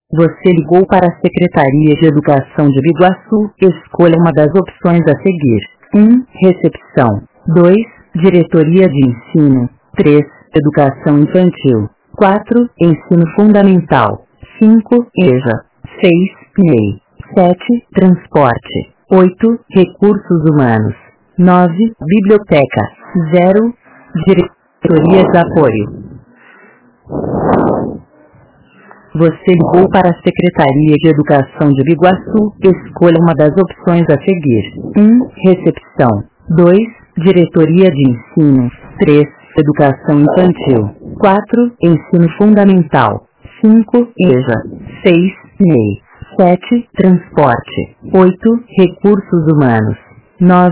Você ligou para a Secretaria de Educação de Biguaçu. Escolha uma das opções a seguir. 1. Recepção. 2. Diretoria de Ensino. 3. Educação Infantil. 4. Ensino Fundamental. 5. EJA. 6. MEI. 7. Transporte. 8. Recursos Humanos. 9. Biblioteca. 0. Diretoria de Apoio. Você ligou para a Secretaria de Educação de Biguaçu. Escolha uma das opções a seguir. 1. Recepção. 2. Diretoria de Ensino. 3. Educação Infantil. 4. Ensino Fundamental. 5. EJA. 6. MEI. 7. Transporte. 8. Recursos Humanos. 9.